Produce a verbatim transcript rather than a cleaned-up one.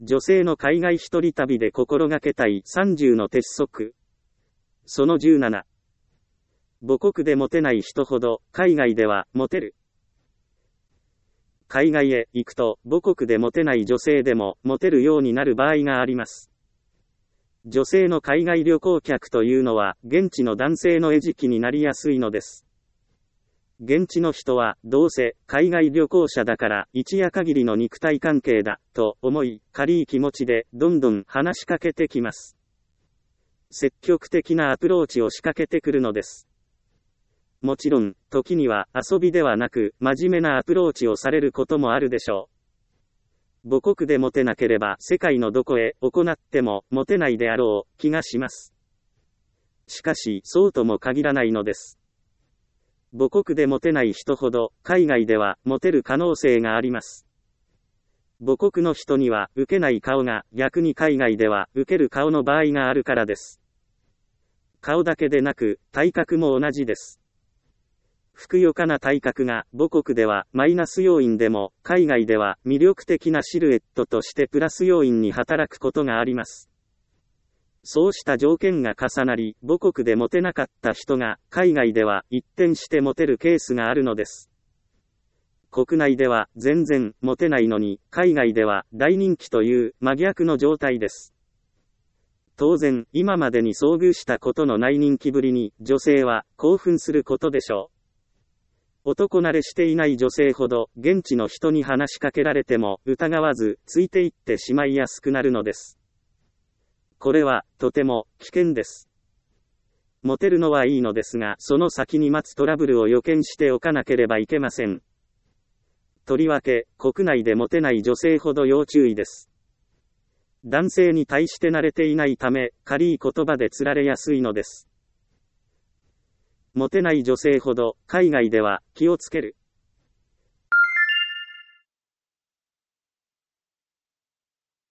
女性の海外一人旅で心がけたいさんじゅうの鉄則。そのじゅうなな。母国でモテない人ほど、海外では、モテる。海外へ行くと、母国でモテない女性でも、モテるようになる場合があります。女性の海外旅行客というのは、現地の男性の餌食になりやすいのです。現地の人は、どうせ、海外旅行者だから、一夜限りの肉体関係だ、と思い、軽い気持ちで、どんどん話しかけてきます。積極的なアプローチを仕掛けてくるのです。もちろん、時には遊びではなく、真面目なアプローチをされることもあるでしょう。母国でモテなければ、世界のどこへ行っても、モテないであろう、気がします。しかし、そうとも限らないのです。母国でモテない人ほど、海外では、モテる可能性があります。母国の人には、受けない顔が、逆に海外では、受ける顔の場合があるからです。顔だけでなく、体格も同じです。ふくよかな体格が母国ではマイナス要因でも海外では魅力的なシルエットとしてプラス要因に働くことがあります。そうした条件が重なり母国でモテなかった人が海外では一転してモテるケースがあるのです。国内では全然モテないのに海外では大人気という真逆の状態です。当然今までに遭遇したことのない人気ぶりに女性は興奮することでしょう。男慣れしていない女性ほど、現地の人に話しかけられても、疑わず、ついていってしまいやすくなるのです。これは、とても、危険です。モテるのはいいのですが、その先に待つトラブルを予見しておかなければいけません。とりわけ、国内でモテない女性ほど要注意です。男性に対して慣れていないため、軽い言葉で釣られやすいのです。モテない女性ほど、海外では気をつける。